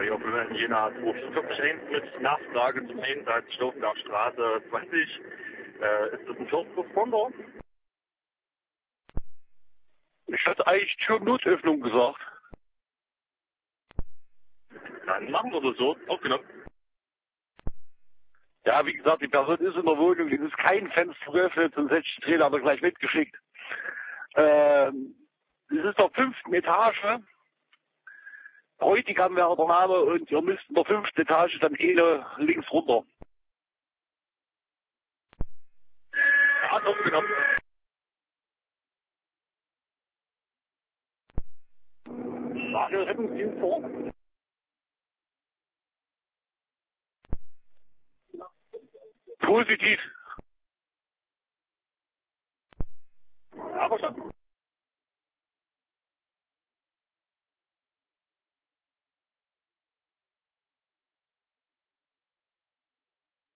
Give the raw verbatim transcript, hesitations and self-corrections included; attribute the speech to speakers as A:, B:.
A: ja, für Jena zweihundertvierzig mit Nachfrage zum Jenseits Stauffenbergstraße zwanzig. Äh, ist das ein First-Responder?
B: Ich hatte eigentlich Tür-Notöffnung gesagt.
A: Dann machen wir das so. Aufgenommen.
B: Ja, wie gesagt, die Person ist in der Wohnung, es ist kein Fenster geöffnet, sonst hätte ich den Trainer aber gleich mitgeschickt. Ähm, es ist der fünften Etage. Bräutigam wäre der Name und ihr müsst in der fünften Etage dann eh links runter.
A: Ja, aufgenommen.
B: Lage Rettungsdienst vor. Positiv.
A: Ja, verstanden.